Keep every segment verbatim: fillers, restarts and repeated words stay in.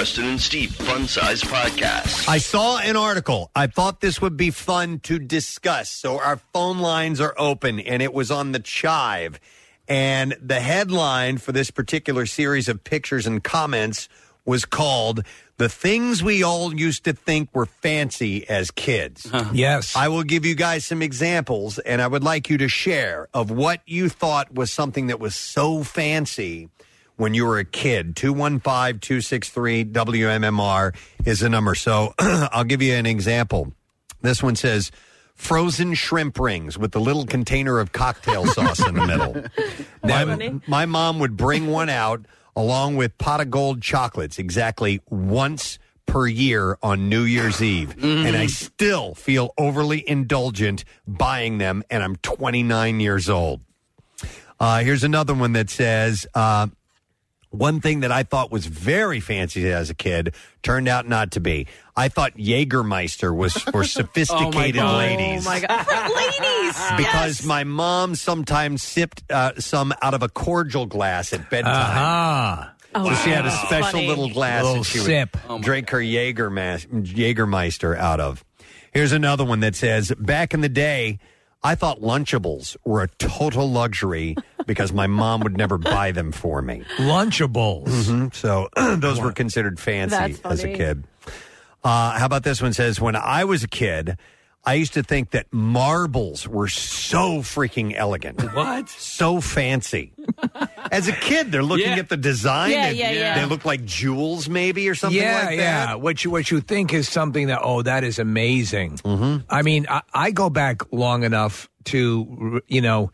Preston and Steve Fun Size Podcast. I saw an article. I thought this would be fun to discuss. So our phone lines are open, and it was on the Chive. And the headline for this particular series of pictures and comments was called "The Things We All Used to Think Were Fancy as Kids." Huh. Yes. I will give you guys some examples, and I would like you to share of what you thought was something that was so fancy when you were a kid. two one five, two six three, W M M R is the number. So I'll give you an example. This one says, frozen shrimp rings with the little container of cocktail sauce in the middle. My, my mom would bring one out along with pot of gold chocolates exactly once per year on New Year's Eve. Mm. And I still feel overly indulgent buying them, and I'm twenty-nine years old. Uh, here's another one that says, uh, one thing that I thought was very fancy as a kid turned out not to be. I thought Jägermeister was for sophisticated oh ladies. Oh, my God. For ladies! Because yes. my mom sometimes sipped uh, some out of a cordial glass at bedtime. Uh-huh. So Oh, she had a wow. special Funny. little glass Little that she sip. would drink her Jägermas- Jägermeister out of. Here's another one that says, back in the day, I thought Lunchables were a total luxury because my mom would never buy them for me. Lunchables. Mm-hmm. So those were considered fancy That's as a funny. kid. Uh, how about this one? Says, when I was a kid, I used to think that marbles were so freaking elegant. What? So fancy. As a kid, they're looking Yeah. at the design. Yeah, they, yeah, yeah. They look like jewels, maybe, or something yeah, like yeah. that. What you what you think is something that oh that is amazing. Mm-hmm. I mean, I, I go back long enough to you know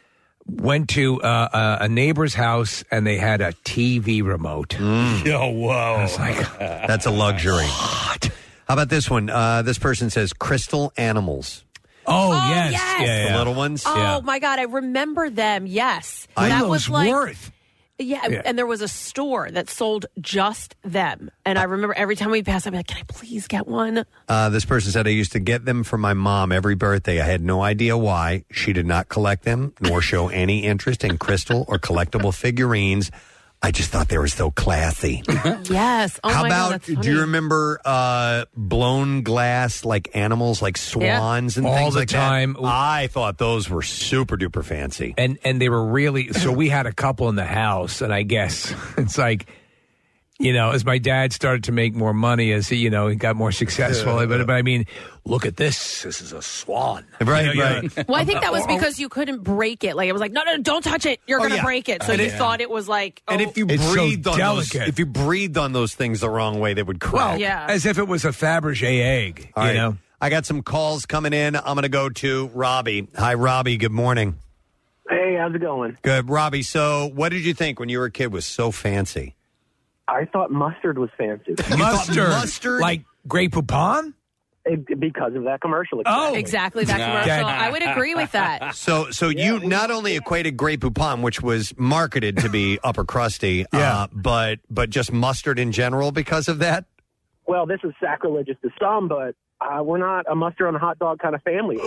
went to uh, a, a neighbor's house and they had a T V remote. Mm. Oh whoa! I was like, that's a luxury. What? How about this one? Uh, this person says crystal animals. Oh, Oh, yes, yes. Yeah, The yeah. little ones. Oh, Yeah. my God. I remember them. Yes. What that are was those like. worth? Yeah, Yeah. and there was a store that sold just them. And I remember every time we'd pass, I'd be like, can I please get one? Uh, this person said, I used to get them for my mom every birthday. I had no idea why. She did not collect them, nor show any interest in crystal or collectible figurines. I just thought they were so classy. Yes. Oh, How my about, God, that's do funny. you remember uh, blown glass, like animals, like swans and All things the like time. that? I thought those were super duper fancy. And and they were really so we had a couple in the house, and I guess it's like, you know, as my dad started to make more money, as he, you know, he got more successful. But, but I mean, look at this. This is a swan. Right, You know, right. you know, Well, I think that was or- or- because you couldn't break it. Like, it was like, no, no, don't touch it. You're Oh, going to yeah. break it. So And you it- thought it was like, oh, And if you It's so breathed on those, delicate. if you breathed on those things the wrong way, they would crack. Well, Yeah. as if it was a Fabergé egg. All you right. know. I got some calls coming in. I'm going to go to Robbie. Hi, Robbie. Good morning. Hey, how's it going? Good, Robbie. So, what did you think when you were a kid was so fancy? I thought mustard was fancy Mustard, mustard? like Grey Poupon. It- because of that commercial. Oh, exactly that Nah. commercial. That- I would agree with that. So, so you not only equated Grey Poupon, which was marketed to be upper crusty, Yeah. uh, but but just mustard in general because of that. Well, this is sacrilegious to some, but uh, we're not a mustard on a hot dog kind of family.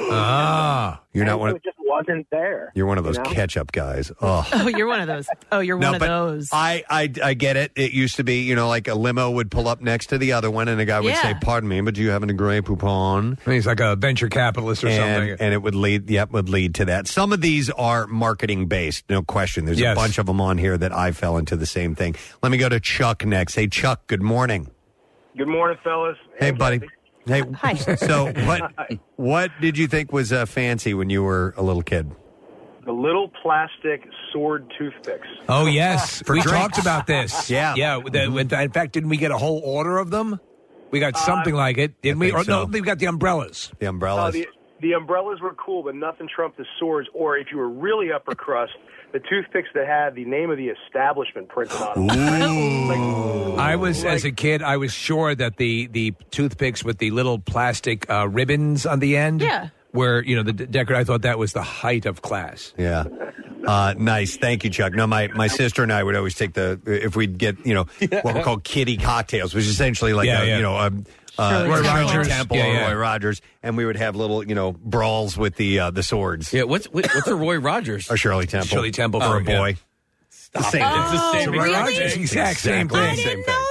Ah, You're not And one. so Of, it just wasn't there. you're one of those you know? ketchup guys. Oh. Oh, you're one of those. Oh, you're No, one of but those. I, I I get it. It used to be, you know, like a limo would pull up next to the other one, and a guy would Yeah. say, "Pardon me, but do you have any Grey Poupon?" he's like a venture capitalist or and, something. and it would lead, yep, would lead to that. Some of these are marketing based, no question. There's Yes. a bunch of them on here that I fell into the same thing. Let me go to Chuck next. Hey, Chuck. Good morning. Good morning, fellas. Hey, buddy. Hey, Hi. so what? What did you think was uh, fancy when you were a little kid? The little plastic sword toothpicks. Oh yes, For we drinks. talked about this. Yeah. yeah. the- in fact, didn't we get a whole order of them? We got something like it, didn't we? think Or, so. No, we got the umbrellas. The Uh, umbrellas. the, the umbrellas were cool, but nothing trumped the swords. Or if you were really upper crust, the toothpicks that had the name of the establishment printed on them. I was, as a kid, I was sure that the the toothpicks with the little plastic uh, ribbons on the end, Yeah. were you know the decorator. I thought that was the height of class. Yeah. Uh, nice. Thank you, Chuck. No, my, my sister and I would always take the, if we'd get, you know, what we call kiddie cocktails, which is essentially like, Yeah, a, yeah. you know, a, uh, Roy Shirley Rogers. Temple Yeah, or yeah. Roy Rogers, and we would have little, you know, brawls with the uh, the swords. Yeah, what's what, what's a Roy Rogers? Or Shirley Temple. Shirley Temple for for a yeah. boy. The same Oh, It's the same really? exact Rogers, thing. exact same Exactly. thing. I Same didn't thing. know that.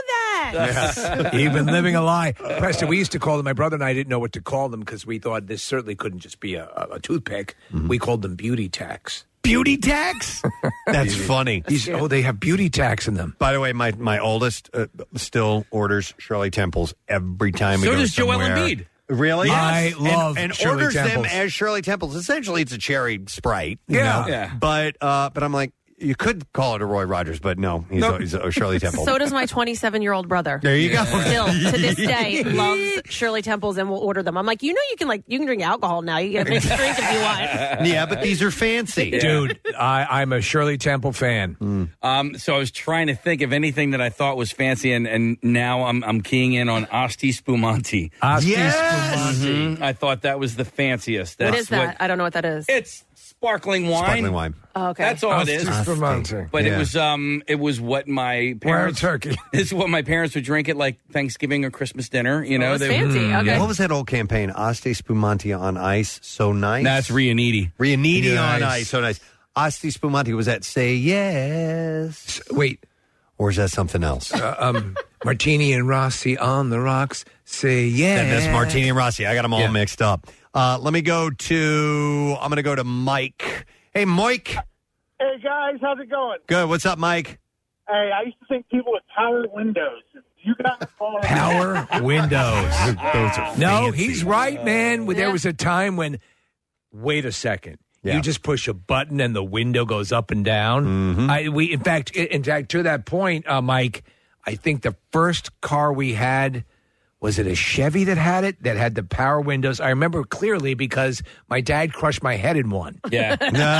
Yes. Even living a lie. Preston, we used to call them, my brother and I didn't know what to call them because we thought this certainly couldn't just be a, a, a toothpick. Mm-hmm. We called them beauty tacks. Beauty tax? That's funny. These, oh, they have beauty tacks in them. By the way, my, my oldest uh, still orders Shirley Temples every time we So go does Joel somewhere. Embiid. Really? I love and, and Shirley orders Temples. them as Shirley Temples. Essentially, it's a cherry Sprite. You Yeah. know? Yeah. But uh, but I'm like, you could call it a Roy Rogers, but no, he's, Nope. a, he's a Shirley Temple. So does my twenty-seven-year-old brother. There you go. Still, to this day, loves Shirley Temples and will order them. I'm like, you know, you can like you can drink alcohol now. You get a mixed drink if you want. Yeah, but these are fancy. Dude, I, I'm a Shirley Temple fan. Um, so I was trying to think of anything that I thought was fancy, and, and now I'm I'm keying in on Asti Spumante. Asti Yes! Spumante. Mhm. I thought that was the fanciest. That's What is that? I don't know what that is. It's sparkling wine. Sparkling wine. Oh, okay. That's all Asti it is. Spumante. But Yeah. it was um it was what my Where parents turkey? It's what my parents would drink at like Thanksgiving or Christmas dinner. You know, Oh, it's They- fancy. Mm, Okay. What was that old campaign? Asti Spumante on ice, so nice. That's Rianiti. Rianiti Nice. on ice, so nice. Asti Spumante, was that Say Yes? Wait, Or is that something else? uh, um, Martini and Rossi on the rocks. Say yeah. And that's Martini and Rossi. I got them all Yeah. mixed up. Uh, let me go to, I'm going to go to Mike. Hey, Mike. Hey guys, how's it going? Good. What's up, Mike? Hey, I used to think people with power windows. You got Power windows. Those are No, fancy. he's right, man. There was a time when, wait a second. Yeah. You just push a button and the window goes up and down. Mm-hmm. I, we, in fact, in fact, to that point, uh, Mike, I think the first car we had, was it a Chevy that had it, that had the power windows? I remember clearly because my dad crushed my head in one. Yeah.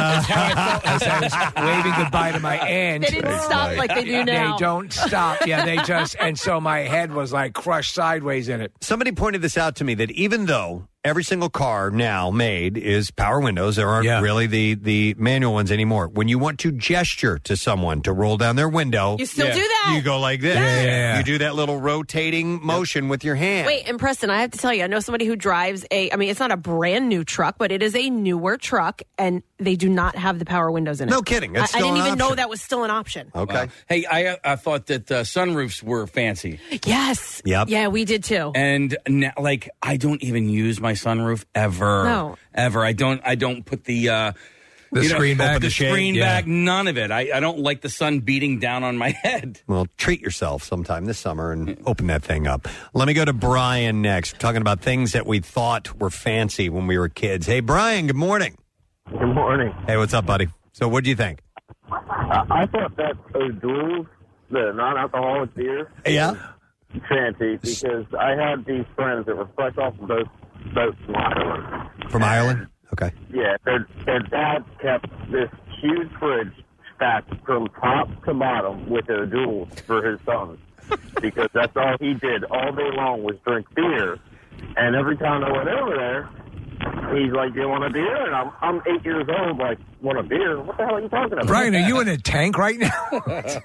As I was waving goodbye to my aunt. They didn't stop like they do now. They don't stop. Yeah, they just, and so my head was like crushed sideways in it. Somebody pointed this out to me that even though every single car now made is power windows, there aren't Yeah. really the, the manual ones anymore. When you want to gesture to someone to roll down their window, You still Yeah. do that. you go like this. Yeah, yeah, yeah. You do that little rotating motion with your hand. Wait, and Preston, I have to tell you, I know somebody who drives a, I mean, it's not a brand new truck, but it is a newer truck, and they do not have the power windows in it. No kidding. That's I, I still didn't an even know option. that was still an option. Okay. Wow. Hey, I I thought that uh, sunroofs were fancy, Yes. Yep. Yeah, we did too. and now, like I don't even use my sunroof ever. No. ever. I don't. I don't put the uh, The you know, screen back? the, The shade, screen yeah. back. None of it. I, I don't like the sun beating down on my head. Well, treat yourself sometime this summer and open that thing up. Let me go to Brian next, talking about things that we thought were fancy when we were kids. Hey, Brian, good morning. Good morning. Hey, what's up, buddy? So what do you think? I, I thought that O'Doul's, the non-alcoholic beer, Yeah? fancy because I had these friends that were fresh off of both boats from Ireland. From Ireland? Okay. Yeah, their their dad kept this huge fridge stacked from top to bottom with O'Doul's for his sons because that's all he did all day long was drink beer. And every time I went over there, he's like, "You want a beer?" And I'm I'm eight years old, like, "Want a beer? What the hell are you talking about?" Brian, are you in a tank right now?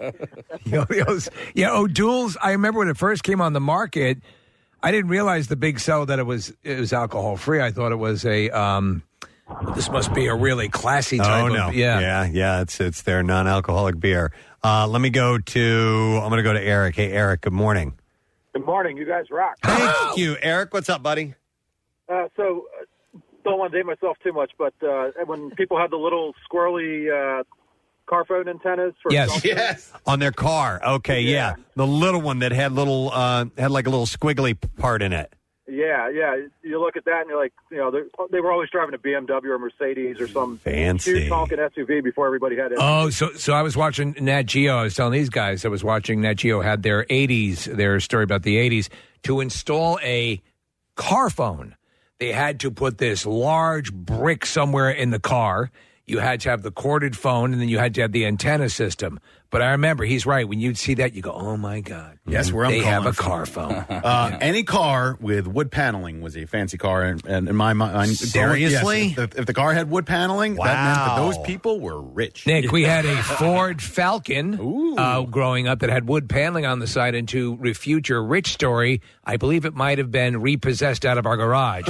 Yo, yo's- yeah, O'Doul's. I remember when it first came on the market. I didn't realize the big sell that it was it was alcohol free. I thought it was a um, this must be a really classy type Oh, of no. yeah. Yeah, yeah, it's, it's their non-alcoholic beer. Uh, let me go to, I'm going to go to Eric. Hey, Eric, good morning. Good morning. You guys rock. Thank you. Eric, what's up, buddy? Uh, so, uh, don't want to date myself too much, but uh, when people have the little squirrely uh, car phone antennas for Yes. cell phones, Yes. On their car. Okay, yeah. Yeah. The little one that had little, uh, had like a little squiggly part in it. yeah, yeah. You look at that and you're like, you know, they're- they were always driving a B M W or Mercedes or some Fancy. huge honking S U V before everybody had it. Oh, so so I was watching Nat Geo. I was telling these guys I was watching Nat Geo had their eighties, their story about the eighties. To install a car phone, they had to put this large brick somewhere in the car. You had to have the corded phone, and then you had to have the antenna system. But I remember, he's right. When you'd see that, you go, oh, my God. Yes, where I'm They have calling a car phone. Uh, any car with wood paneling was a fancy car, and, and in my mind, Seriously? yes, if, if the car had wood paneling, that meant that Wow. those people were rich. Nick, we had a Ford Falcon uh, growing up that had wood paneling on the side. And to refute your rich story, I believe it might have been repossessed out of our garage.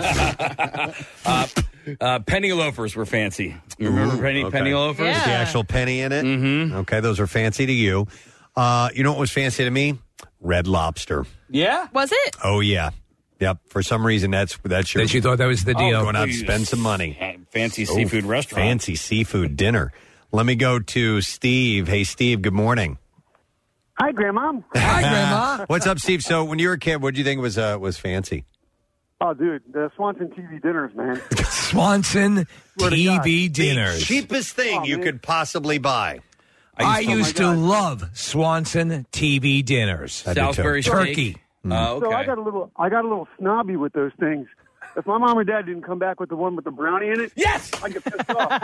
uh, uh, penny loafers were fancy. You remember penny, okay. penny loafers? Yeah. The actual penny in it? Mm-hmm. Okay, those are fancy to you. Uh, you know what was fancy to me? Red Lobster. Yeah? Was it? Oh, yeah. Yep. For some reason, that's that's your. That you thought that was the deal. Oh, going out to spend some money. Fancy Oh, seafood restaurant. Fancy seafood dinner. Let me go to Steve. Hey, Steve, good morning. Hi, Grandma. Hi, Grandma. What's up, Steve? So when you were a kid, what did you think was uh, was fancy? Oh, dude, the Swanson T V dinners, man. Swanson Swear to T God. V The dinners. cheapest thing Oh, you man. could possibly buy. I used to- used Oh, to my God. love Swanson T V dinners. I did too. Salisbury steak. Turkey. Oh, okay. So I got a little, I got a little snobby with those things. If my mom or dad didn't come back with the one with the brownie in it, yes, I get pissed off.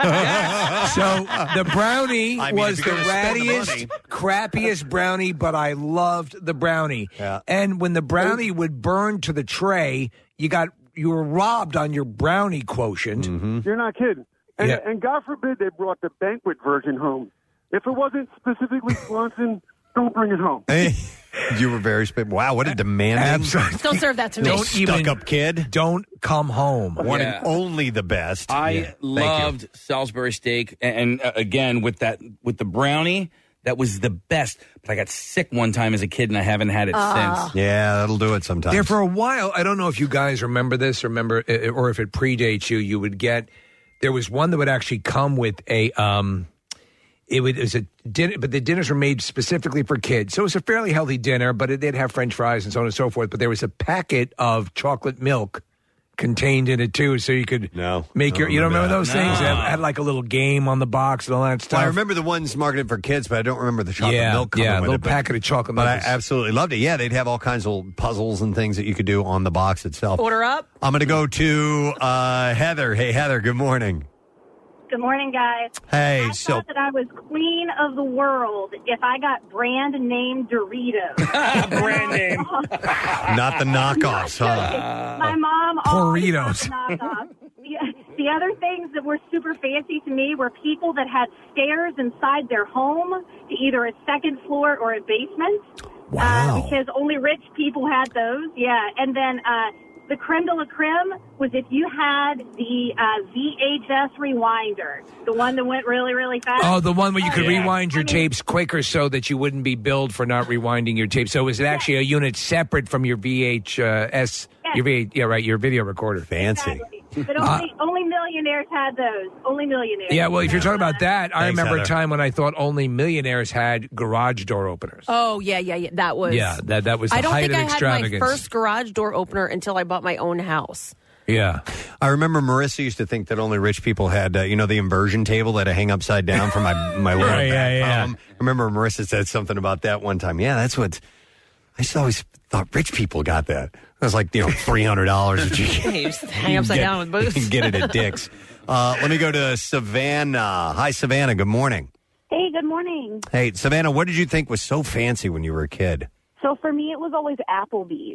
So the brownie I mean, was if the you're gonna spend the rattiest, money. crappiest brownie, but I loved the brownie. Yeah. And when the brownie would burn to the tray, you got you were robbed on your brownie quotient. Mm-hmm. You're not kidding. And, Yeah. and God forbid they brought the banquet version home. If it wasn't specifically Swanson, don't bring it home. Hey, you were very sp- wow. What a demanding, Absolutely. Don't serve that to me. Don't even stuck-up kid. Don't come home. One Yeah. and only the best. I Yeah. Thank you. loved Salisbury steak, and, and uh, again with that with the brownie, that was the best. But I got sick one time as a kid, and I haven't had it since. Yeah, that'll do it sometimes. There for a while, I don't know if you guys remember this, remember, uh, or if it predates you. You would get there was one that would actually come with a. Um, It, would, it was a dinner, but the dinners were made specifically for kids. So it was a fairly healthy dinner, but it did have French fries and so on and so forth. But there was a packet of chocolate milk contained in it too, so you could No, make I your. don't You don't remember remember that. those things? It No. had, had like a little game on the box and all that stuff. Well, I remember the ones marketed for kids, but I don't remember the chocolate Yeah, milk coming yeah, a with little it. But, packet of chocolate but milk I is- absolutely loved it. Yeah, they'd have all kinds of puzzles and things that you could do on the box itself. Order up. I'm going to go to uh, Heather. Hey, Heather, good morning. Good morning, guys. Hey, I so thought that I was queen of the world if I got brand name Doritos. Brand name. not the knockoffs, huh? My mom always Doritos. got the knockoff. The, the other things that were super fancy to me were people that had stairs inside their home to either a second floor or a basement. Wow. Uh, because only rich people had those. Yeah. And then uh, the creme de la creme was if you had the uh, V H S rewinder, the one that went really, really fast. Oh, the one where you could yeah. rewind your I mean, tapes quicker so that you wouldn't be billed for not rewinding your tapes. So was it actually a unit separate from your V H S? Yes. Your V, yeah, right, your video recorder. Fancy. Exactly. But only, only millionaires had those. Only millionaires. Yeah, well, if you're talking about that, I Thanks, remember Heather. a time when I thought only millionaires had garage door openers. Oh yeah, yeah, yeah. That was. Yeah, that that was the I don't height think of I had my extravagance. first garage door opener until I bought my own house. Yeah. I remember Marissa used to think that only rich people had, uh, you know, the inversion table that I hang upside down for my my little Yeah, yeah, back yeah. column. I remember Marissa said something about that one time. Yeah, that's what I just always thought rich people got that. It was like, you know, three hundred dollars that you get. You just hang upside get- down with boots. You can get it at Dick's. Uh, let me go to Savannah. Hi, Savannah. Good morning. Hey, good morning. Hey, Savannah, what did you think was so fancy when you were a kid? So for me, it was always Applebee's.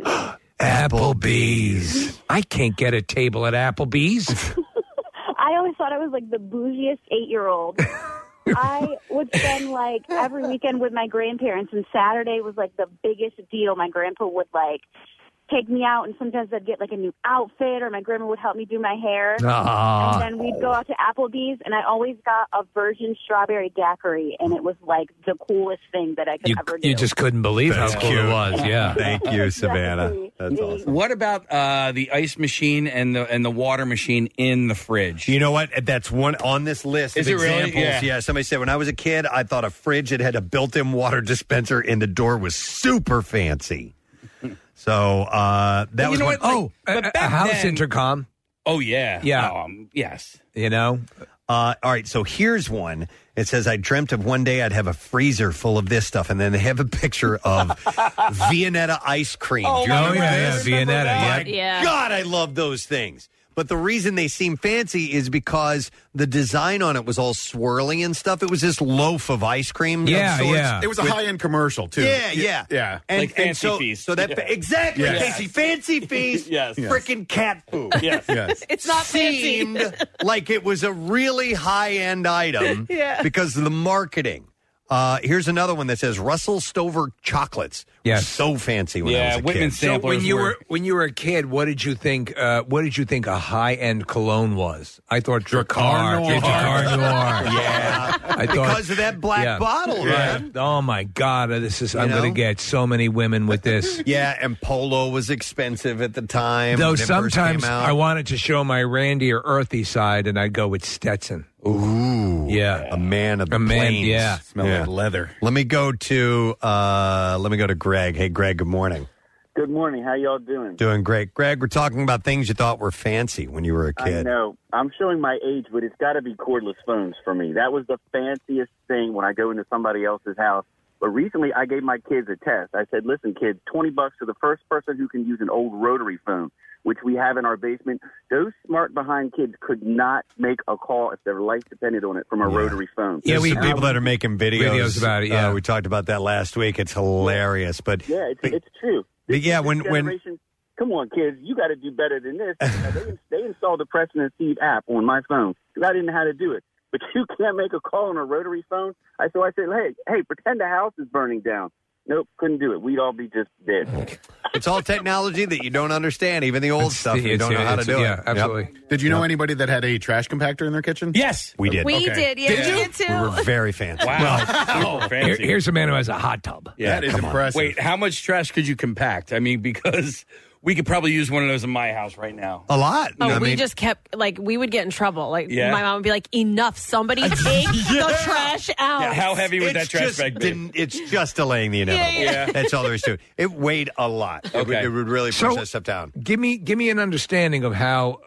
Applebee's. I can't get a table at Applebee's. I always thought I was like the bougiest eight-year-old. I would spend like every weekend with my grandparents, and Saturday was like the biggest deal. My grandpa would like take me out, and sometimes I'd get like a new outfit, or my grandma would help me do my hair. Ah. And then we'd go out to Applebee's, and I always got a virgin strawberry daiquiri, and it was like the coolest thing that I could You, ever do. you just couldn't believe That's how cool cute. it was. Yeah. Thank you, Savannah. That's awesome. What about uh, the ice machine and the and the water machine in the fridge? You know what? That's one on this list Is of it really? examples. Yeah. Somebody said when I was a kid, I thought a fridge that had a built-in water dispenser in the door was super fancy. So uh, that Well, you was know one. what? Like, Oh, but a, a back house then- intercom. Oh yeah, Yeah. Um, yes. You know, Uh, all right, so here's one. It says, I dreamt of one day I'd have a freezer full of this stuff, and then they have a picture of Viennetta ice cream. Oh, Do you oh remember yeah, yeah, this? Viennetta. My Yeah. Yeah. God, I love those things. But the reason they seem fancy is because the design on it was all swirly and stuff. It was this loaf of ice cream. of Yeah, sorts. yeah. It was a With- high-end commercial, too. Yeah, yeah, Yeah. And, Like and Fancy so, Feast. So that Yeah. exactly, Yes. Casey, Fancy Feast. Yes. Yes. Freaking cat food. Yes. Yes. It's not fancy. Seemed like it was a really high end item Yeah. because of the marketing. Uh, here's another one that says Russell Stover chocolates Yes. So fancy when I Yeah, was a Whitman kid. So samplers when you were- were when you were a kid, what did you think? Uh, what did you think a high end cologne was? I thought Dracar, Noir. Yeah, Dracar Noir. Yeah. I thought Because of that black yeah. bottle, Yeah. man. Oh my God! This is. You I'm know? going to get so many women with this. Yeah, and Polo was expensive at the time. Though when it first sometimes came out. I wanted to show my randy or earthy side, and I'd go with Stetson. Ooh, Yeah, a man of the A man, plains. yeah. Smell like leather. Let me go to uh, let me go to Greg. Hey, Greg. Good morning. Good morning. How y'all doing? Doing great, Greg. We're talking about things you thought were fancy when you were a I kid. know. I'm showing my age, but it's got to be cordless phones for me. That was the fanciest thing when I go into somebody else's house. But recently, I gave my kids a test. I said, listen, kids, twenty bucks to the first person who can use an old rotary phone, which we have in our basement. Those smart behind kids could not make a call if their life depended on it from a Yeah. rotary phone. Yeah, Yeah, we we- people that are making videos, Videos about it, yeah. Uh, we talked about that last week. It's hilarious, but Yeah, it's, it's true. but yeah, This when when generation- Come on, kids, you got to do better than this. You know, they, they installed the Preston and Steve app on my phone because I didn't know how to do it. But you can't make a call on a rotary phone. I so I said, hey, hey, pretend the house is burning down. Nope, couldn't do it. We'd all be just dead. it's all technology that you don't understand, even the old It's- stuff. You it's- don't know how to it's- do yeah, it. absolutely. Yep. Did you know anybody that had a trash compactor in their kitchen? Yes. We did. We Okay. did. Yeah, Did we you? did too. We were very fancy. Wow. Super fancy. Here- here's a man who has a hot tub. Yeah, That is come on. impressive. Wait, how much trash could you compact? I mean, because we could probably use one of those in my house right now. A lot. Oh, I we mean, just kept, like, we would get in trouble. Like, Yeah. my mom would be like, enough, somebody take the trash out. Yeah, how heavy would that it's trash just bag be? didn't- it's just delaying the inevitable. Yeah, yeah. That's all there is to it. It weighed a lot. It, would, Okay. it would really push So- that stuff down. Give me give me an understanding of how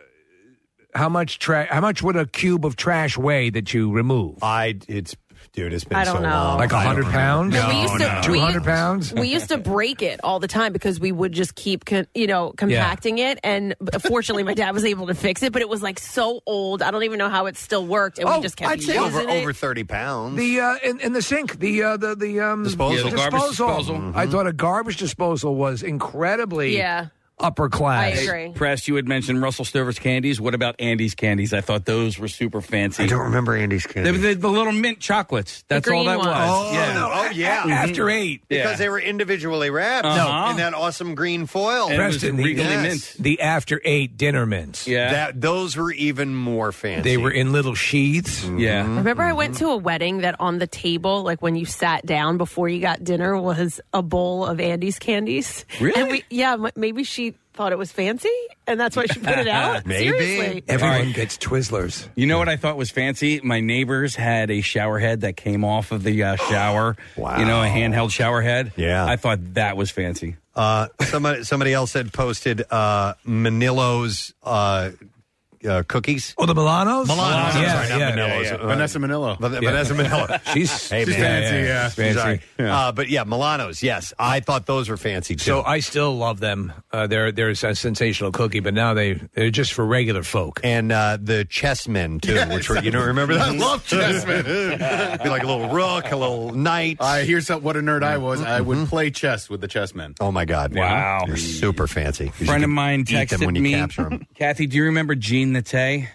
uh, how much tra- how much would a cube of trash weigh that you remove? I it's dude, it's been I so don't know. long. Like a I don't hundred remember. pounds? No, we used to, no. Two we- hundred pounds? We used to break it all the time because we would just keep, con- you know, compacting it. And fortunately, my dad was able to fix it, but it was like so old. I don't even know how it still worked, and Oh, we just kept I'd say using over it. over thirty pounds. The uh, in, in the sink, the uh, the the um, Disposal. Yeah, the garbage disposal. I thought a garbage disposal was incredibly Yeah. upper class. I agree. Press, you had mentioned Russell Stover's candies. What about Andy's candies? I thought those were super fancy. I don't remember Andy's They candy. were the, the little mint chocolates. That's all green that ones. was. Oh, yeah. no. oh yeah. After eight, Because Yeah. they were individually wrapped Uh-huh. in that awesome green foil. And it was Preston, the, regally yes. mint. the after eight dinner mints. Yeah. That those were even more fancy. They were in little sheaths. yeah. Remember, I went to a wedding that on the table, like when you sat down before you got dinner, was a bowl of Andy's candies. Really? And we, yeah, m- maybe she thought it was fancy, and that's why she put it out. Maybe. Seriously. Everyone All right. gets Twizzlers. You know what I thought was fancy? My neighbors had a shower head that came off of the uh, shower. Wow. You know, a handheld shower head. Yeah. I thought that was fancy. Uh, somebody somebody else had posted uh, Manilo's uh, uh, cookies. Oh, the Milanos? Milanos, I'm yeah, sorry, not yeah. Manilo's. Yeah, yeah. Uh, Vanessa Manillo. Van- Vanessa Manila. She's, Hey, She's man. fancy, yeah. Fancy. Sorry. Uh, but yeah, Milanos, yes. I thought those were fancy too. So I still love them. Uh, they're they're a sensational cookie, but now they they're just for regular folk. and uh, the chessmen too, which were, you don't remember that? I love chessmen. Be like a little rook, a little knight. Uh, here's how, what a nerd I was. I would play chess with the chessmen. oh my God! Wow. They're super fancy. A friend of mine Eat them texted when you me. capture them. Kathy, do you remember Jean Nate?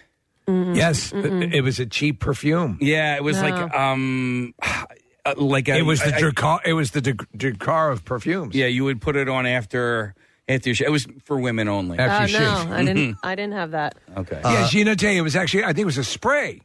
Yes, it, it was a cheap perfume. Yeah, it was No. like um, uh, like a, It was the I- I- Dracar. It was the Dracar of perfumes. Yeah, you would put it on after after your sh- It was for women only. Oh, After no, shave. I didn't. I didn't have that. Okay. yeah, Gina Tay. It was actually. I think it was a spray.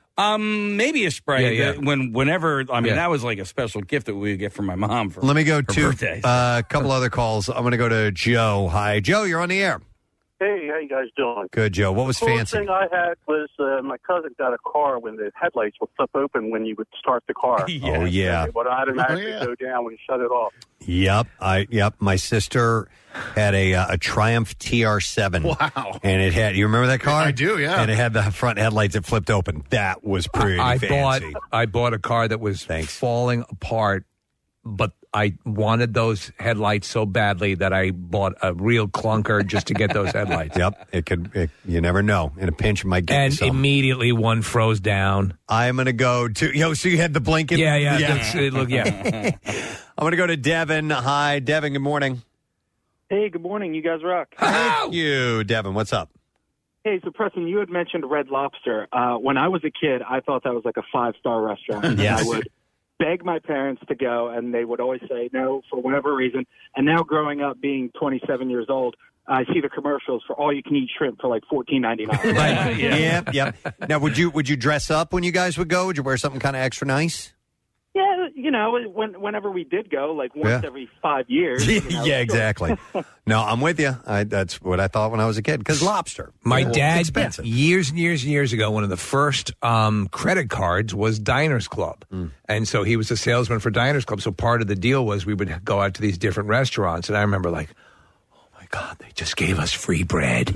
Um, maybe a spray. Yeah, yeah. that When whenever I mean Yeah. that was like a special gift that we would get from my mom for. Let me go her to birthday. uh, a couple other calls. I'm going to go to Joe. Hi, Joe. You're on the air. Hey, how you guys doing? Good, Joe. What was The coolest fancy? thing I had was uh, my cousin got a car when the headlights would flip open when you would start the car. Oh yeah. But I automatically Oh, yeah. go down when you shut it off. Yep. I yep. My sister had a uh, a Triumph T R seven. Wow. And it had. You remember that car? I do, yeah. And it had the front headlights that flipped open. That was pretty I fancy. bought. I bought a car that was Thanks. falling apart, but I wanted those headlights so badly that I bought a real clunker just to get those headlights. Yep. It could. It, you never know. In a pinch, it might get you And some. immediately one froze down. I'm going to go to. Yo, so you had the blinking. Yeah, yeah, yeah. that's- it look- yeah. I'm going to go to Devin. Hi, Devin. Good morning. Hey, good morning. You guys rock. Thank you, Devin. What's up? Hey, so Preston, you had mentioned Red Lobster. Uh, when I was a kid, I thought that was like a five-star restaurant. Yes. I would, beg my parents to go, and they would always say no for whatever reason. And now, growing up, being twenty-seven years old, I see the commercials for all-you-can-eat shrimp for like fourteen ninety-nine. Right. Yeah. Yep. Yep. Now, would you would you dress up when you guys would go? Would you wear something kind of extra nice? Yeah, you know, when, whenever we did go, like once Yeah. every five years. You know, yeah, exactly. No, I'm with you. I, that's what I thought when I was a kid. Because lobster, My you know, dad, it's expensive. years and years and years ago, one of the first um, credit cards was Diners Club. Mm. And so he was a salesman for Diners Club. So part of the deal was we would go out to these different restaurants. And I remember like, oh, my God, they just gave us free bread.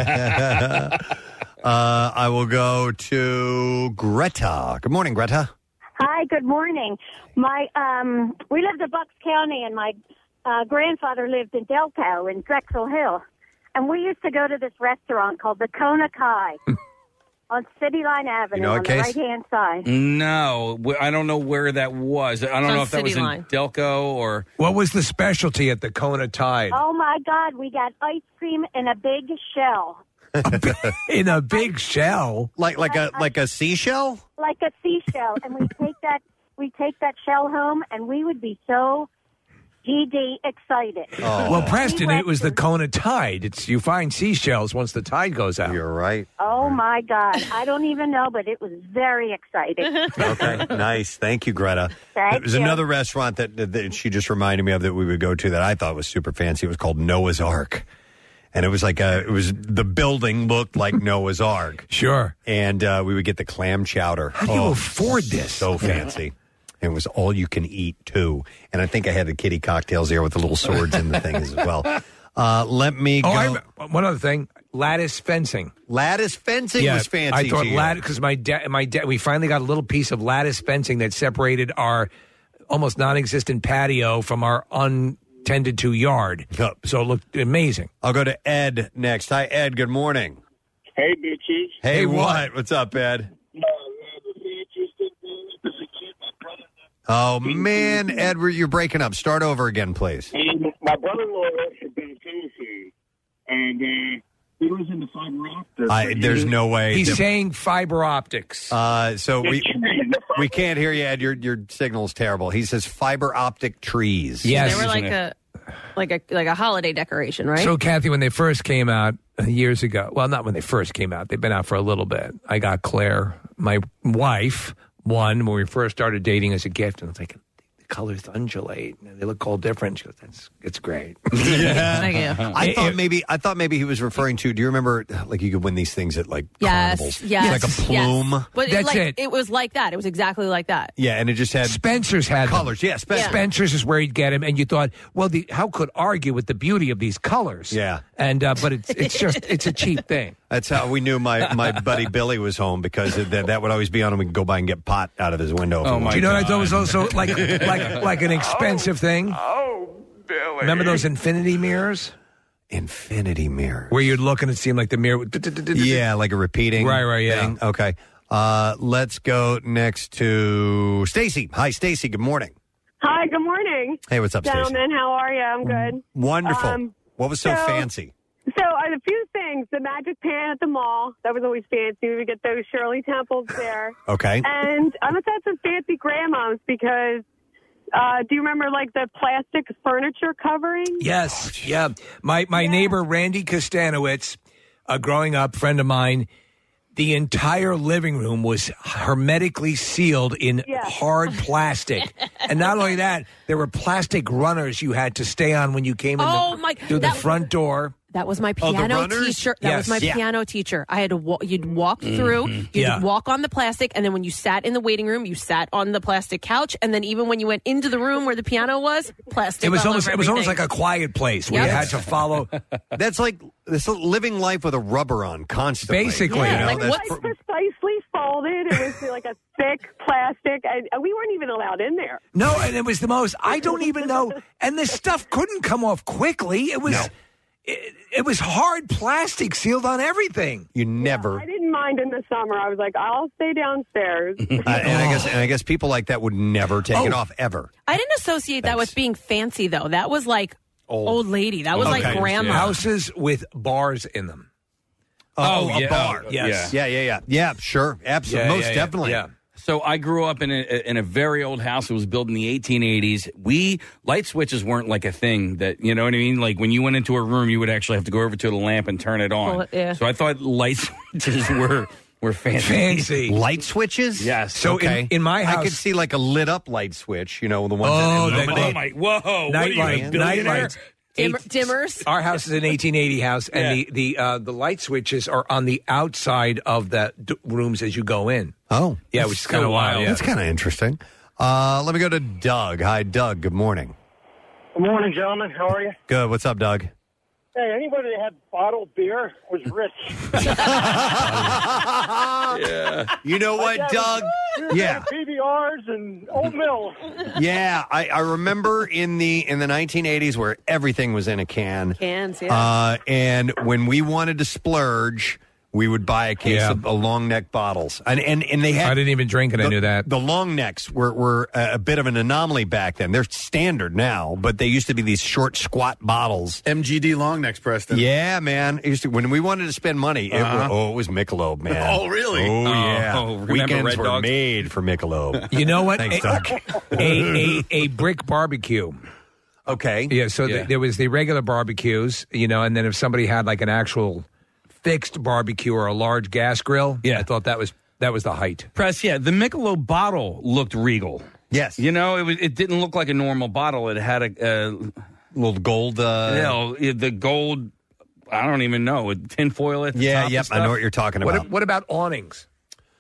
uh, I will go to Greta. Good morning, Greta. Hi, good morning. My um, we lived in Bucks County, and my uh, grandfather lived in Delco in Drexel Hill, and we used to go to this restaurant called the Kona Kai on City Line Avenue know what, on the Case? right hand side. No, wh- I don't know where that was. I don't It's on know if that was City in Line. Delco or. What was the specialty at the Kona Tide? Oh my God, we got ice cream in a big shell, In a big shell? Like like a like a seashell? like a seashell, and we take that we take that shell home, and we would be so G D excited. Well, Preston, We it was the Kona Tide. It's you find seashells once the tide goes out. You're right. Oh my God, I don't even know, but it was very exciting. Okay, nice. Thank you, Greta. Thank There's you. another restaurant that, that, that she just reminded me of that we would go to that I thought was super fancy. It was called Noah's Ark. And it was like a, it was the building looked like Noah's Ark. Sure. And uh, we would get the clam chowder. How do you Oh, afford this? So fancy. And it was all you can eat, too. And I think I had the kitty cocktails there with the little swords in the thing as well. Uh, let me Oh, go. I, rem- one other thing, lattice fencing. Lattice fencing yeah, was fancy. I thought to you. lattice because my dad, my dad, we finally got a little piece of lattice fencing that separated our almost non-existent patio from our untended to yard. So it looked amazing. I'll go to Ed next. Hi, Ed. Good morning. Hey, bitches. Hey, what? What's up, Ed? Oh, man, Ed, you're breaking up. Start over again, please. And my brother-in-law had been in Tennessee, and uh, he was in the fiber optics. I, there's no way. He's that- saying fiber optics. Uh, so we we can't hear you, Ed. Your your signal's terrible. He says fiber optic trees. They were like a like a like a holiday decoration, right? So, Kathy, when they first came out years ago, well, not when they first came out, they've been out for a little bit. I got Claire, my wife, one when we first started dating as a gift, and I was like, the colors undulate, and they look all different. She goes, "That's it's great." Yeah. I It- thought it- maybe I thought maybe he was referring to. Do you remember like you could win these things at like yes, carnivals? yes, It's like a plume. Yes. But That's like, it. It was like that. It was exactly like that. Yeah, and it just had Spencer's had them. colors. Yeah, Spencer. Spencer's is where you'd get him, and you thought, well, the, how could argue with the beauty of these colors? Yeah. and uh, but it's it's just it's a cheap thing. That's how we knew my, my buddy Billy was home because that, that would always be on him. We could go by and get pot out of his window. if we Do wanted. you know what I thought was also like like like an expensive thing? Oh, Billy. Remember those infinity mirrors? Infinity mirror. Where you'd look and it seemed like the mirror would... Yeah, like a repeating Right, right, yeah. thing. Okay. Uh, let's go next to Stacy. Hi, Stacy. Good morning. Hi, good morning. Hey, what's up, Stacey? Gentlemen, how are you? I'm good. Wonderful. Um, what was so, so- fancy? So, uh, a few things. The Magic Pan at the mall. That was always fancy. We would get those Shirley Temples there. Okay. And I must have some fancy grandmoms because uh, do you remember, like, the plastic furniture covering? Yes, yeah. My my neighbor Randy Kostanowitz, a growing up friend of mine, the entire living room was hermetically sealed in hard plastic, and not only that, there were plastic runners you had to stay on when you came in Oh, the, my- through the that- front door. That was my Oh, the piano runners? teacher. That Yes. was my Yeah. piano teacher. I had to walk. You'd walk through. You'd Yeah. walk on the plastic, and then when you sat in the waiting room, you sat on the plastic couch, and then even when you went into the room where the piano was, plastic. It was all almost over it was almost like everything. a quiet place where Yep. you had to follow. That's like this living life with a rubber on constantly. Basically, you know, like that's what pr- precisely folded. It was like a thick plastic, and and we weren't even allowed in there. No, and it was the most. I don't even know. And this stuff couldn't come off quickly. It was. It, it was hard plastic sealed on everything. you never. I didn't mind in the summer. I was like, I'll stay downstairs. Uh, and I guess and I guess people like that would never take it Oh. off ever. I didn't associate that with being fancy, though. That was like Old. old, lady. That was Okay. like grandma. Houses with bars in them. Oh, Oh, a yeah. bar. Yes. Yeah, yeah, yeah. Yeah, sure. Absolutely. Yeah, Most yeah, yeah. definitely. Yeah. So I grew up in a, in a very old house. It was built in the eighteen eighties. We light switches weren't like a thing that, you know what I mean? Like when you went into a room, you would actually have to go over to the lamp and turn it on. Well, yeah. So I thought light switches were were fancy. Fancy. Light switches? Yes. So okay. in, in my house, I could see like a lit up light switch, you know, the ones Oh, that that- Oh, my, whoa. night what are you, light, a night billionaire? lights. Dimmer, Eight- dimmers. Our house is an eighteen eighty house, and Yeah. the the uh, the light switches are on the outside of the d- rooms as you go in. Oh. Yeah, which is kind of so wild. wild. Yeah. That's kind of interesting. Uh, let me go to Doug. Hi, Doug. Good morning. Good morning, gentlemen. How are you? Good. What's up, Doug? Hey, anybody that had bottled beer was rich. Yeah. You know what, My dad Doug? was- Yeah. P B Rs and Old Mill. Yeah, I, I remember in the in the nineteen eighties where everything was in a can. Cans, yeah. Uh, and when we wanted to splurge, we would buy a case Yeah. of uh, long neck bottles, and and and they had. I didn't even drink it. I the, knew that. the long necks were were a, a bit of an anomaly back then. They're standard now, but they used to be these short, squat bottles. M G D long necks, Preston. Yeah, man. It used to, when we wanted to spend money, it Uh-huh. was, oh, it was Michelob, man. Oh, really? Oh, Oh, yeah. remember Weekends Red were Dog? made for Michelob. You know what? Thanks, a, Doug. a, a a brick barbecue. Okay. Yeah. So Yeah. th- there was the regular barbecues, you know, and then if somebody had like an actual fixed barbecue or a large gas grill, Yeah. I thought that was that was the height. Press, yeah. The Michelob bottle looked regal. Yes. You know, it was. It didn't look like a normal bottle. It had a, a little gold. Uh, you know, the gold. I don't even know. With tinfoil at the Yeah, top and yep. I know stuff. what you're talking What, about. what about awnings?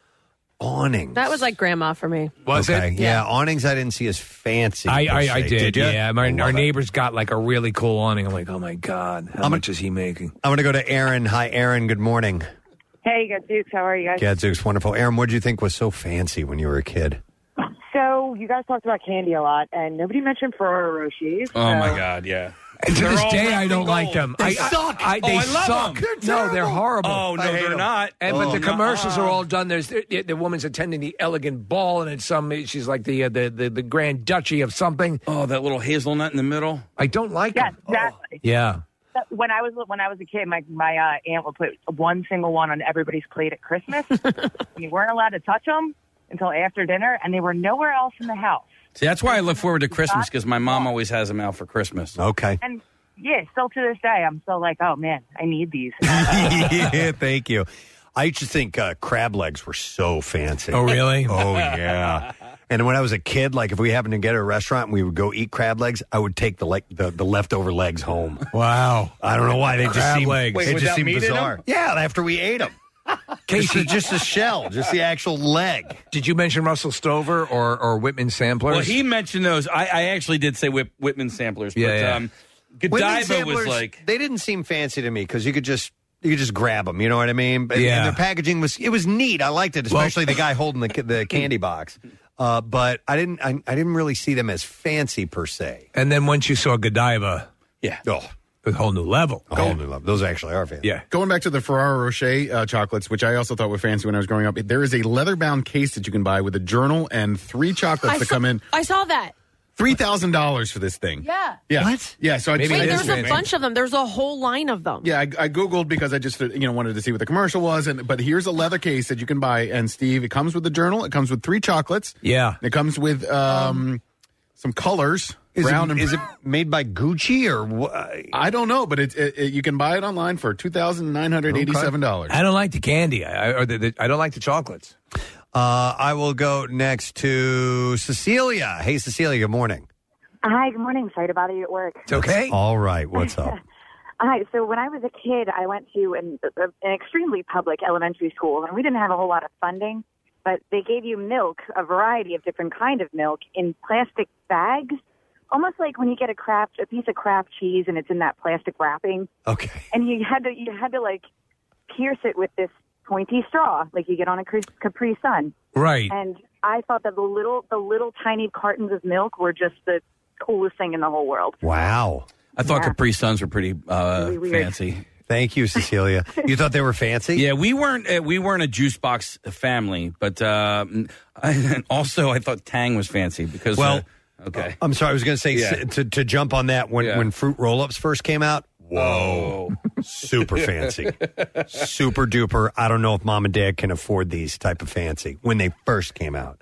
Awnings. That was like grandma for me. Was okay. it? Yeah. awnings I didn't see as fancy. I, per I, se. I did, ya? yeah. My, I love our it. neighbors got like a really cool awning. I'm like, oh my God, how I'm a- much is he making? I'm going to go to Aaron. Hi, Aaron. Good morning. Hey, Gadzooks, how are you guys? Gadzooks, wonderful. Aaron, what did you think was so fancy when you were a kid? So, you guys talked about candy a lot, and nobody mentioned Ferrero Rochers. Oh my so- God, yeah. And to They're this all day, wrapped I in don't like gold. them. They I, suck. I, I, they Oh, I love suck. them. No, they're horrible. Oh no, I hate they're them. not. And Oh, but the no. commercials are all done. There's the, the woman's attending the elegant ball, and it's some. She's like the uh, the, the the Grand Duchy of something. Oh, that little hazelnut in the middle. I don't like Yes, them. exactly. Yeah. When I was when I was a kid, my my uh, aunt would put one single one on everybody's plate at Christmas. You weren't allowed to touch them until after dinner, and they were nowhere else in the house. See, that's why I look forward to Christmas because my mom always has them out for Christmas. Okay. And yeah, still to this day, I'm still like, oh man, I need these. Yeah, thank you. I used to think uh, crab legs were so fancy. Oh, really? Oh, yeah. And when I was a kid, like if we happened to get to a restaurant and we would go eat crab legs, I would take the le- the, the leftover legs home. Wow. I don't know why they just Crab seem legs. Wait, they just without seem meat in bizarre. them? Yeah, after we ate them. Casey, just a shell, just the actual leg. Did you mention Russell Stover or or Whitman samplers? Well, he mentioned those. I, I actually did say Whip, Whitman samplers, but Yeah, yeah. um, Whitman Godiva was samplers, like, they didn't seem fancy to me because you could just you could just grab them. You know what I mean? And, Yeah. and their packaging was it was neat. I liked it, especially the guy holding the the candy box. Uh, but I didn't I, I didn't really see them as fancy per se. And then once you saw Godiva, yeah, oh, a whole new level. A whole new level. Those actually are fancy. Yeah. Going back to the Ferrero Rocher uh, chocolates, which I also thought were fancy when I was growing up, there is a leather-bound case that you can buy with a journal and three chocolates I that saw, come in. I saw that. three thousand dollars for this thing. Yeah. Yeah. What? Yeah, so I Maybe I Wait, it there's is a fancy. bunch of them. There's a whole line of them. Yeah, I, I Googled because I just, uh, you know, wanted to see what the commercial was. And But here's a leather case that you can buy. And, Steve, it comes with the journal. It comes with three chocolates. Yeah. It comes with um, some colors. Is brown it, and is it made by Gucci or what? I don't know, but it, it, it, you can buy it online for two thousand nine hundred eighty-seven dollars. I don't like the candy. I, or the, the, I don't like the chocolates. Uh, I will go next to Cecilia. Hey, Cecilia, good morning. Hi, good morning. Sorry to bother you at work. It's okay. All right, what's up? Hi. So when I was a kid, I went to an, an extremely public elementary school, and we didn't have a whole lot of funding, but they gave you milk, a variety of different kind of milk, in plastic bags, almost like when you get a Kraft, a piece of Kraft cheese, and it's in that plastic wrapping. Okay. And you had to, you had to like pierce it with this pointy straw, like you get on a Capri Sun. Right. And I thought that the little, the little tiny cartons of milk were just the coolest thing in the whole world. Wow. I thought Yeah. Capri Suns were pretty uh, Really weird. fancy. Thank you, Cecilia. You thought they were fancy? Yeah, we weren't uh, we weren't a juice box family, but uh, I, and also I thought Tang was fancy because Well, uh, okay. I'm sorry, I was going to say Yeah. s- to, to jump on that when, Yeah. when fruit roll-ups first came out. Whoa. Super fancy. Super duper. I don't know if mom and dad can afford these type of fancy when they first came out.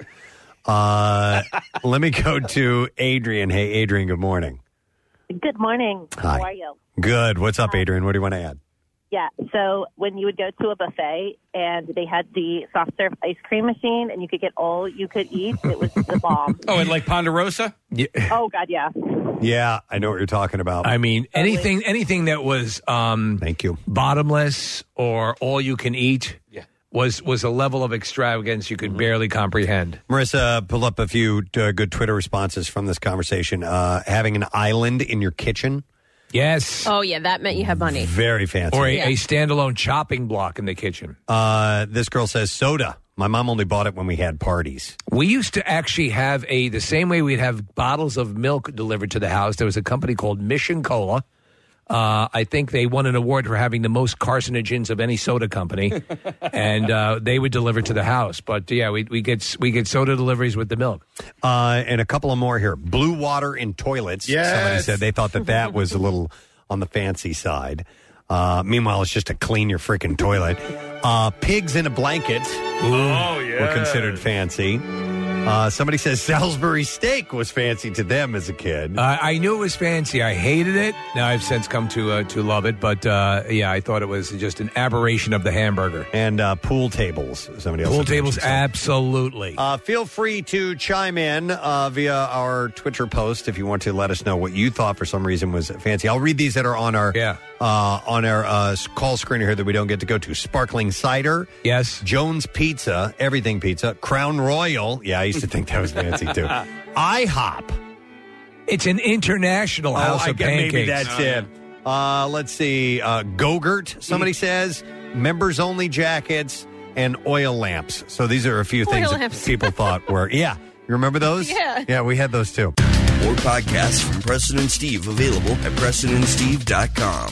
Uh, let me go to Adrian. Hey, Adrian, good morning. Good morning. Hi. How are you? Good. What's up, Adrian? What do you want to add? Yeah, so when you would go to a buffet and they had the soft serve ice cream machine and you could get all you could eat, it was the bomb. Oh, and like Ponderosa? Yeah. Oh, God, yeah. Yeah, I know what you're talking about. I mean, anything anything that was um, thank you bottomless or all you can eat yeah. was was a level of extravagance you could mm-hmm. barely comprehend. Marissa, pull up a few uh, good Twitter responses from this conversation. Uh, having an island in your kitchen. Yes. Oh, yeah, that meant you have money. Very fancy. Or a, Yeah. a standalone chopping block in the kitchen. Uh, this girl says soda. My mom only bought it when we had parties. We used to actually have a, the same way we'd have bottles of milk delivered to the house. There was a company called Mission Cola. Uh, I think they won an award for having the most carcinogens of any soda company, and uh, they would deliver to the house. But yeah, we we get we get soda deliveries with the milk. Uh, and a couple of more here. Blue water in toilets. Yes. Somebody said they thought that that was a little on the fancy side. Uh, meanwhile, it's just to clean your freaking toilet. Uh, pigs in a blanket. Oh, yeah. Were considered fancy. Uh, somebody says Salisbury steak was fancy to them as a kid. Uh, I knew it was fancy. I hated it. Now I've since come to uh, to love it. But uh, yeah, I thought it was just an aberration of the hamburger. And uh, pool tables. Somebody else. Pool had tables, mentioned so. absolutely. Uh, feel free to chime in uh, via our Twitter post if you want to let us know what you thought for some reason was fancy. I'll read these that are on our yeah. uh, on our uh, call screener here that we don't get to go to. Sparkling cider. Yes. Jones Pizza. Everything Pizza. Crown Royal. Yeah, I used to think that was fancy too. IHOP. It's an international house oh, I of guess pancakes. maybe that's it. Uh, let's see. Uh, Go-Gurt, somebody says. Members only jackets and oil lamps. So these are a few Oil things lamps. that people thought were. Yeah. You remember those? Yeah. Yeah, we had those too. More podcasts from Preston and Steve available at preston and steve dot com.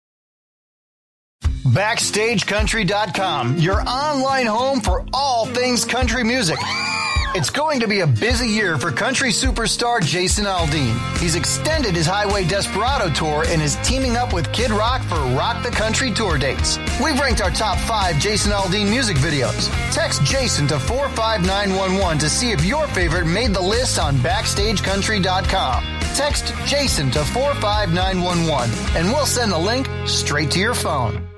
Backstage Country dot com, your online home for all things country music. It's going to be a busy year for country superstar Jason Aldean. He's extended his Highway Desperado tour and is teaming up with Kid Rock for Rock the Country tour dates. We've ranked our top five Jason Aldean music videos. Text Jason to four five nine one one to see if your favorite made the list on Backstage Country dot com. Text Jason to four five nine one one and we'll send the link straight to your phone.